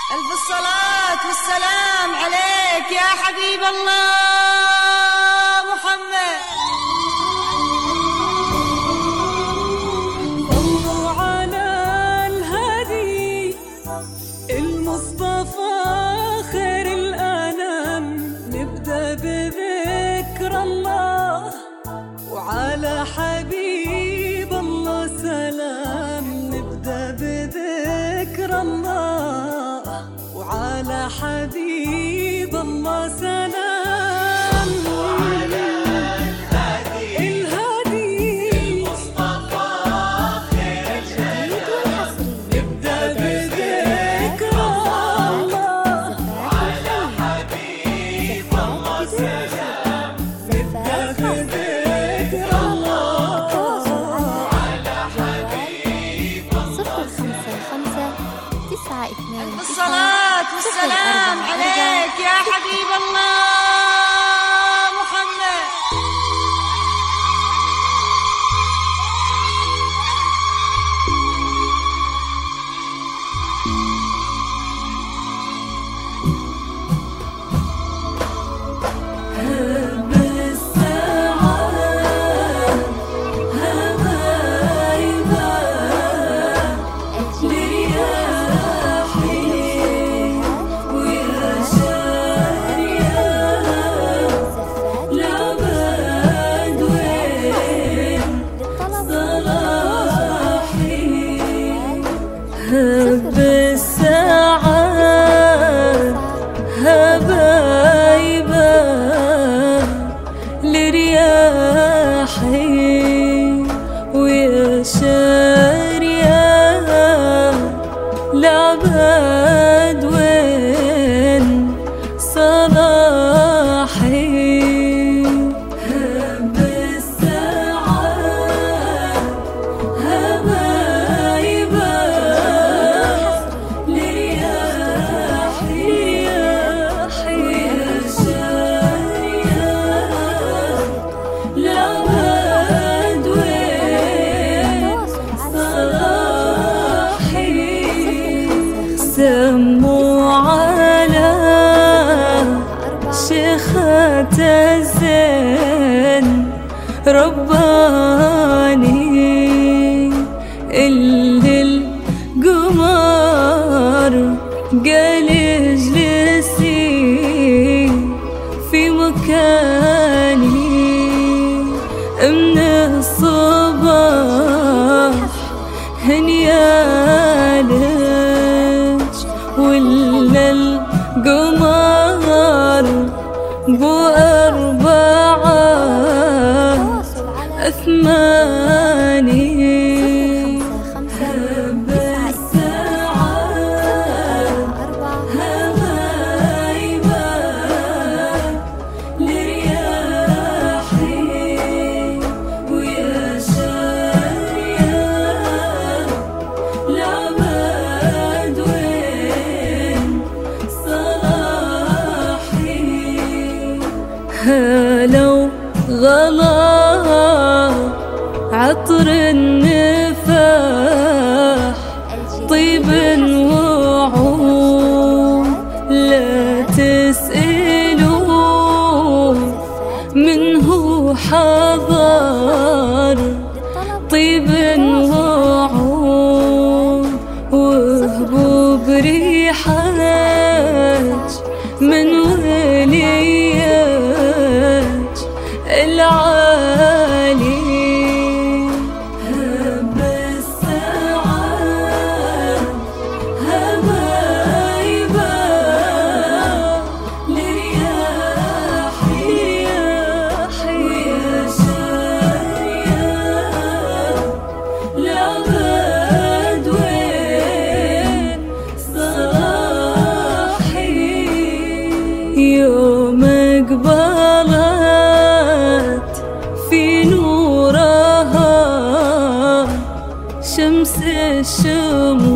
ألف الصلاة والسلام عليك يا حبيب الله محمد. صلوا على الهادي المصطفى خير الأنام، نبدأ بذكر الله وعلى حبيب الله سلام. نبدأ بذكر الله وعلى حبيب الله سلام. الصلاة والسلام عليك يا حبيب الله محمد. هب الساعات هبايبة لرياحي ويا شارية لعباد وين صلاحي. هب الساعات هبايبة سموا على شيخة الزين رباني اللي القمر قال اجلسي في مكاني من الصباح هنيالك ولا القمر بأربعة أثماني. هب الساعات هبايبة لرياحي ويا شارية لعباد وين صلاحي. هلو غلا عطر النفاح طيب وعود لا تسألوا منه حضر طيب وعود وهبوا بريحك من وليات العالي. هب الساعات هبايبة لرياحي ويا شارية لعباد وين صلاحي. يوم اقبلت في نورها شمس الشموع